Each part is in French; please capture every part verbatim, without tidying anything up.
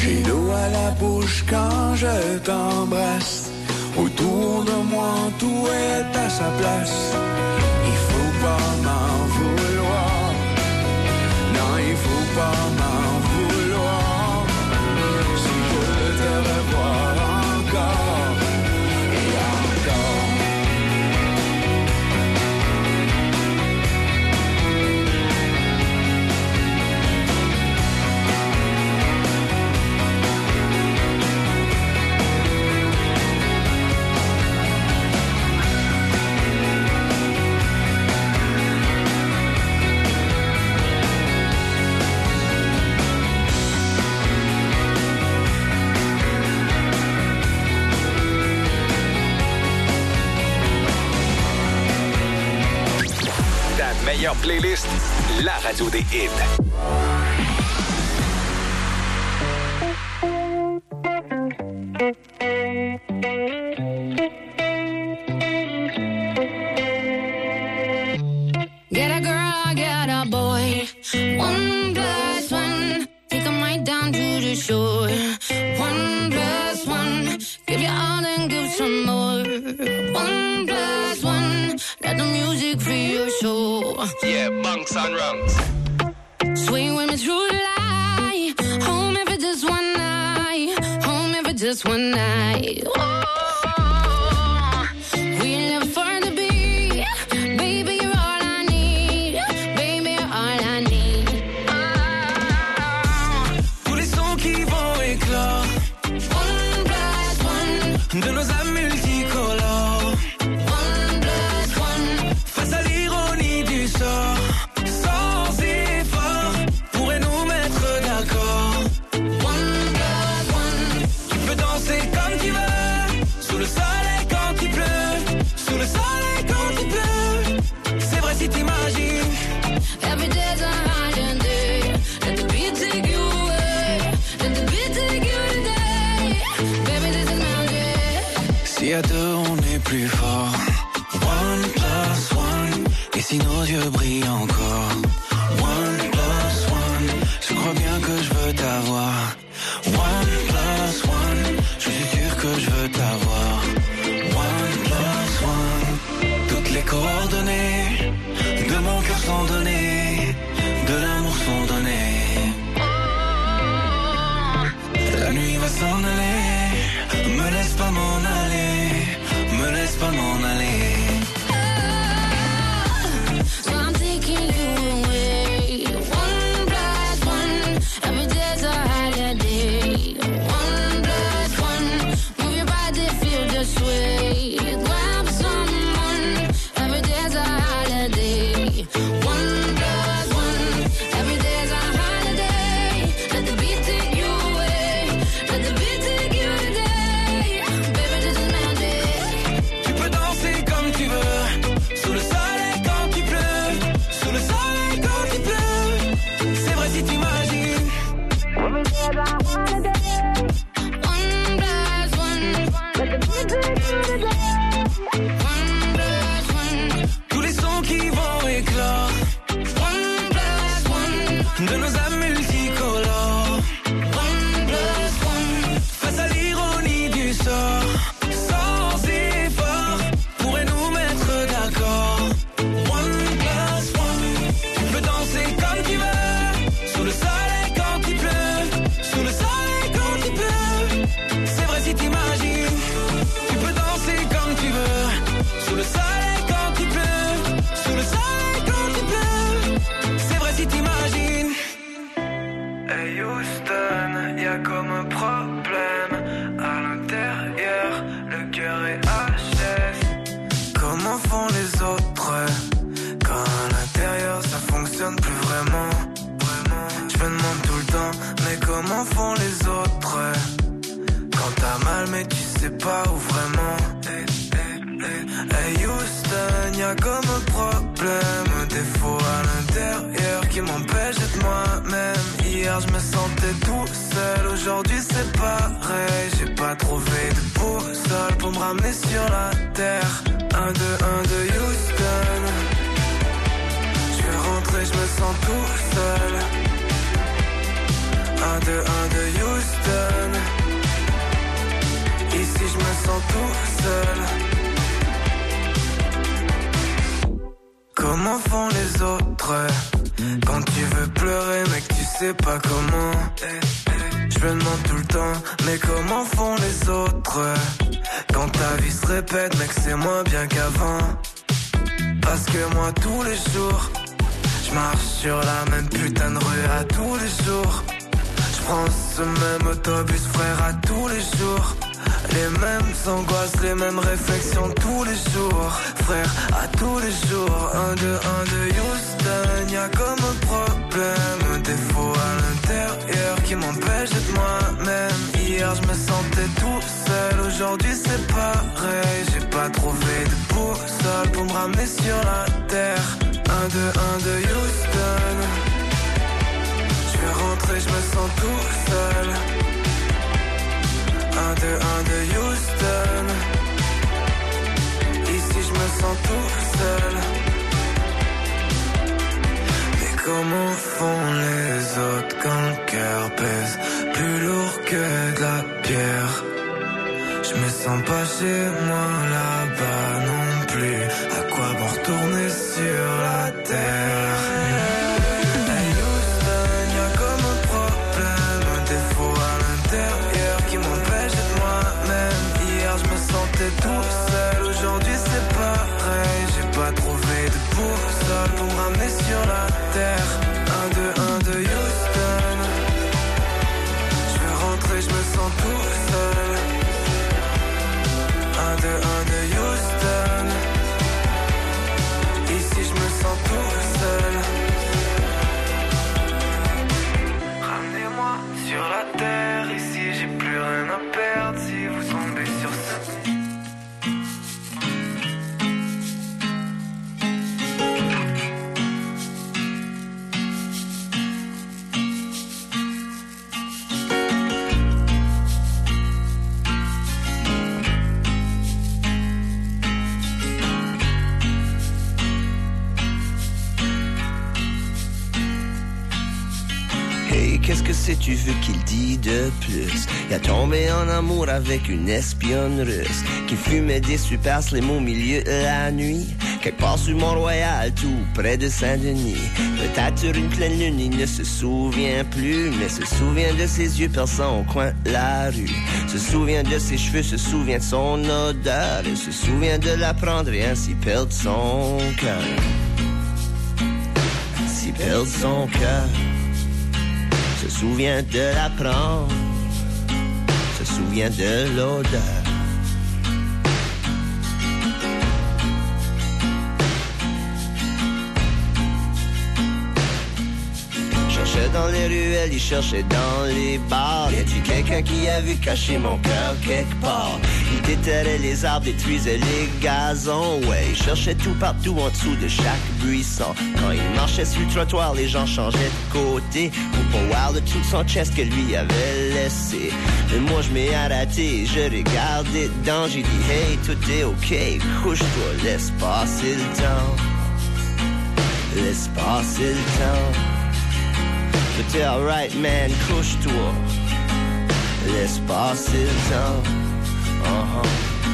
J'ai l'eau à la bouche quand je t'embrasse. Autour de moi, tout est à sa place. Il faut pas m'en vouloir. Non, il faut pas m'en vouloir. Si je veux te revoir encore et encore. Meilleure playlist, la radio des hits. Get a girl, get a boy. One plus one. Take them right down to the shore. One plus one. Give you all and give some more. One plus one. Let the music free your soul. Yeah, bunks and rungs. Swing with me through the light. Home if it's just one night. Home if it's just one night. Oh. De nos âmes multicolores. One plus one. Face à l'ironie du sort, sans effort, pourrait nous mettre d'accord. One plus one. Tu peux danser comme tu veux, sous le soleil quand il pleut, sous le soleil quand il pleut. C'est vrai si t'imagines. Every day's a holiday. Let the beat take you away. Let the beat take you today. Baby, this is magic. Si à deux on est plus fort. One plus one. Et si nos yeux brillent encore. One plus one. Je crois bien que je veux t'avoir. One plus one. Je suis sûr que je veux t'avoir. One plus one. Toutes les coordonnées de mon cœur sont données. De l'amour sont données. La nuit va s'en aller. Me laisse pas m'en aller. Me laisse pas m'en aller. So I'm taking you away. One plus one. Every day's a holiday. One plus one. Move your body, feel the sway. Grab someone. Every day's a holiday. One plus one. Every day's a holiday. Let the beat take you away. Let the beat take you today. Baby, this is magic. Tu peux danser comme tu veux. Sous le soleil quand il pleut. Sous le soleil quand il pleut. C'est vrai si t'imagines. One plus one. Let the beat take you today. One plus one. Tous les sons qui vont éclore. One plus one. De nos âmes multicolores. One plus one. Face à l'ironie du sort, sans effort, pourrait nous mettre d'accord. One plus one. Tu peux danser comme tu veux. Sous le soleil quand il pleut. Sous le soleil quand il pleut. C'est vrai si t'imagines. Tu peux danser comme tu veux. Sous le soleil quand il pleut. Sous le soleil quand il pleut. C'est vrai si t'imagines. Hey Houston, y'a comme un problème à l'intérieur, le cœur est H S. Comment font les autres quand à l'intérieur ça fonctionne plus vraiment? Je me demande tout le temps, mais comment font les autres quand t'as mal mais tu sais pas où vraiment? Hey, hey, hey. Hey Houston, y'a comme un problème, un défaut à l'intérieur qui m'empêche d'être moi-même. Hier je me sentais tout seul, aujourd'hui c'est pareil. J'ai pas trouvé de boussole pour me ramener sur la terre. Un, deux, un, deux, Houston. Je vais rentrer, je me sens tout seul. Un, deux, un, deux, Houston. tu veux pleurer mais que tu sais pas comment. Je me demande tout le temps, mais comment font les autres? Quand ta vie se répète, mec, c'est moins bien qu'avant. Parce que moi, tous les jours, je marche sur la même putain de rue à tous les jours. Je prends ce même autobus, frère, à tous les jours. Les mêmes angoisses, les mêmes réflexions tous les jours. Frère, à tous les jours. Un, deux, un de Houston, y'a comme un problème. Un défaut à l'intérieur qui m'empêche d'être moi-même. Hier je me sentais tout seul, aujourd'hui c'est pareil. J'ai pas trouvé de boussole pour me ramener sur la terre. Un, deux, un de Houston. Je vais rentrer, je me sens tout seul. Un, deux, un de Houston. Ici je me sens tout seul. Mais comment font les autres quand le cœur pèse plus lourd que de la pierre? Je me sens pas chez moi là-bas non plus. À quoi bon retourner sur la terre? Hey Houston, y'a comme un problème, un défaut à l'intérieur qui m'empêche d'être moi-même. Hier je me sentais tout seul, aujourd'hui c'est pareil. J'ai pas trouvé de boussole pour me ramener sur la terre. Un, deux, un de Houston. Je vais rentrer, je me sens tout seul. Un, deux, un de Houston. Ici je me sens tout seul. Ramenez-moi sur la terre. Ici j'ai plus rien à perdre si vous tombez sur ça. Qu'est-ce que c'est tu veux qu'il dit de plus? Il a tombé en amour avec une espionne russe qui fumait des super slim au milieu de la nuit. Quelque part sur Mont-Royal, tout près de Saint-Denis. Peut-être sur une pleine lune, il ne se souvient plus, mais se souvient de ses yeux perçants au coin de la rue. Se souvient de ses cheveux, se souvient de son odeur, et se souvient de la prendre et ainsi perdre son cœur. Si perdre son cœur. Se souvient de la prendre, se souvient de l'odeur. Cherchait dans les ruelles, il cherchait dans les bars. Y a-t-il quelqu'un qui a vu cacher mon cœur quelque part? Il déterrait les arbres, détruisait les gazons. Ouais, il cherchait tout partout en dessous de chaque buisson. Quand il marchait sur le trottoir, les gens changeaient de côté pour pas voir de tout son chest que lui avait laissé. Et moi je m'ai arrêté, je regardais dedans. J'ai dit hey, tout est ok, couche-toi, laisse passer le temps. Laisse passer le temps. Je dis alright man, couche-toi, laisse passer le temps. Uh-huh.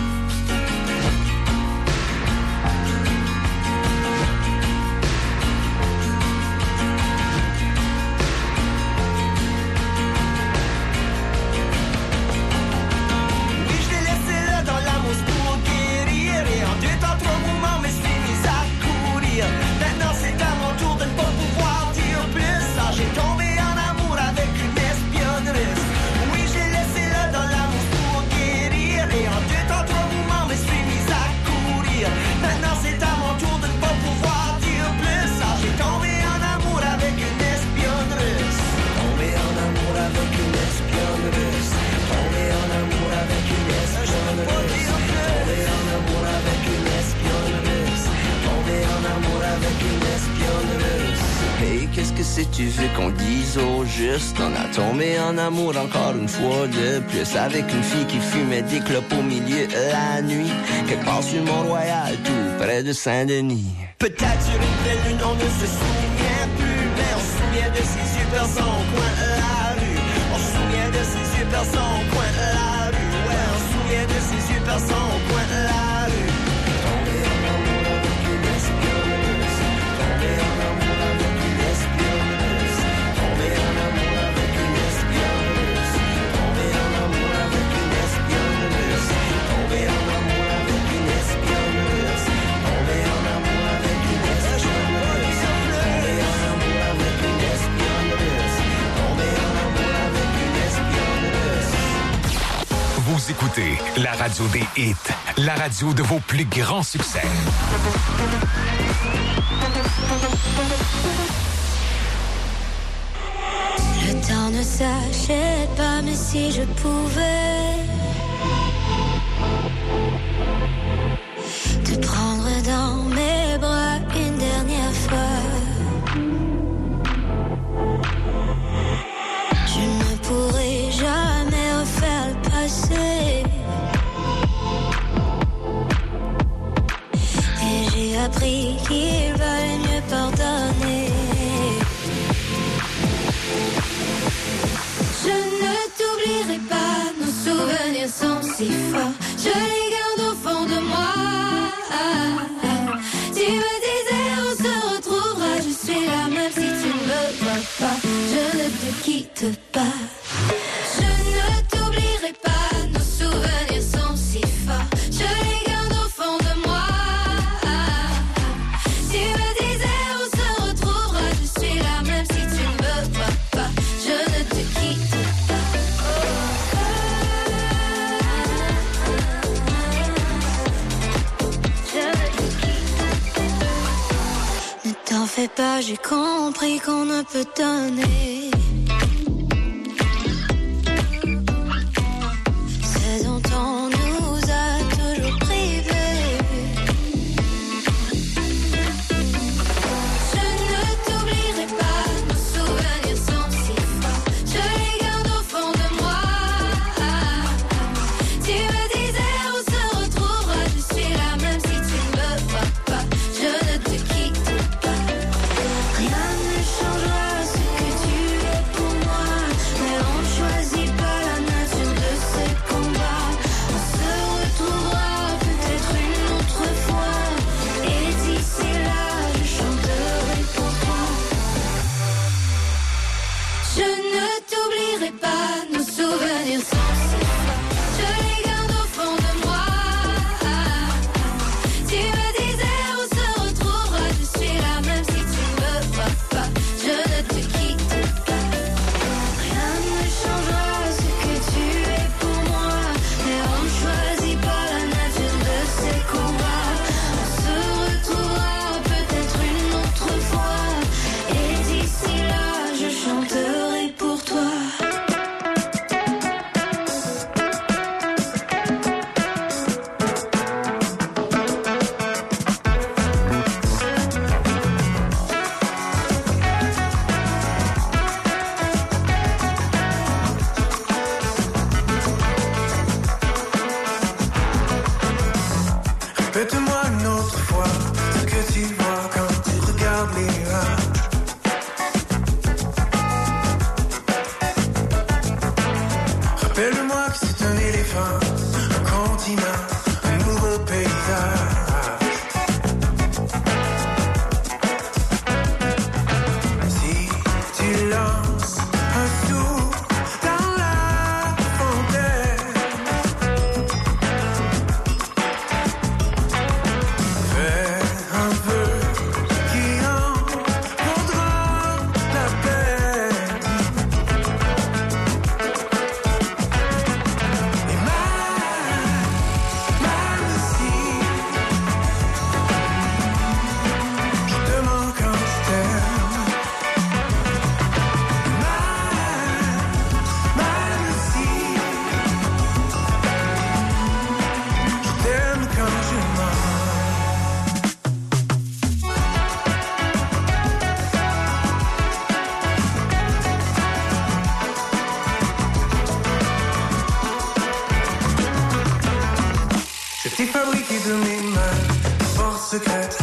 Oui, je l'ai laissé là dans la mousse pour guérir. Et en deux temps, trois mouvements, mais je suis mis à courir. Maintenant c'est à mon tour de ne pas pouvoir dire plus. Ah, j'ai tombé en amour avec une espionne russe. Oui, je l'ai laissé là dans la mousse pour guérir. Et en deux temps, trois mouvements, mais je suis mis à courir. Maintenant c'est à mon tour de ne pas pouvoir dire plus. Ah, j'ai tombé en amour avec une espionne russe. Tombé en amour avec une espionne russe. Tombé en amour avec une espionne russe. Tombé en amour avec une espionne russe. Tombé en amour avec une espionne russe. Hey, qu'est-ce que c'est tu veux qu'on dise au juste? On a tombé en amour encore une fois de plus avec une fille qui fumait des clopes au milieu de la nuit. Quelque part sur Mont-Royal, tout près de Saint-Denis. Peut-être sur une belle lune, on ne se souvient plus, mais on se souvient de ses yeux perçants au coin de la rue. On se souvient de ses yeux perçants au coin de la rue. Ouais, on se souvient de ses yeux perçants au coin de la rue. Tombé en amour avec une espionne russe. Tombé en amour avec une espionne russe. écoutez la radio des hits, la radio de vos plus grands succès. Le temps ne s'achète pas, mais si je pouvais te prendre dans mes bras une dernière fois, je ne pourrai jamais refaire le passé. Et j'ai appris qu'il valait mieux pardonner. Je ne t'oublierai pas, nos souvenirs sont si forts, je les garde au fond de moi. Tu me disais on se retrouvera, je suis là même si tu ne me vois pas, je ne te quitte pas. Je ne t'oublierai pas, nos souvenirs sont si forts, je les garde au fond de moi. Tu me disais on se retrouvera, je suis là même si tu ne me vois pas, je ne te quitte pas. Je ne te quitte pas. Ne t'en fais pas, j'ai compris qu'on ne peut donner ce dont on nous a toujours privés. Je ne t'oublierai pas, nos souvenirs sont si forts, je les garde au fond de moi. Tu me disais on se retrouvera, je suis là même si tu ne me vois pas, je ne te quitte pas. Rien ne changera ce que tu es pour moi, mais on ne choisit pas la nature de ces combats. On se retrouvera peut-être une autre fois, et d'ici là je chanterai pour toi. Je ne t'oublierai pas, nos souvenirs sont si forts, je les garde au fond de moi. Tu me disais on se retrouvera, je suis là même si tu ne me vois pas, je ne te quitte pas. Rien ne changera ce que tu es pour moi, mais on ne choisit pas la nature de ces combats. On se retrouvera peut-être une autre fois, et d'ici là je chanterai pour toi. Répète-moi une autre fois ce que tu vois quand tu regardes les nuages. Rappelle-moi que c'est un éléphant, un continent, un nouveau paysage. Si tu lances un sou dans la fontaine, fais un vœu qui en vaudra la peine. Et mal, mal aussi, je te manque quand je t'aime. Mal, mal aussi, je t'aime quand je mens. Je t'ai fabriqué de mes mains une force secrète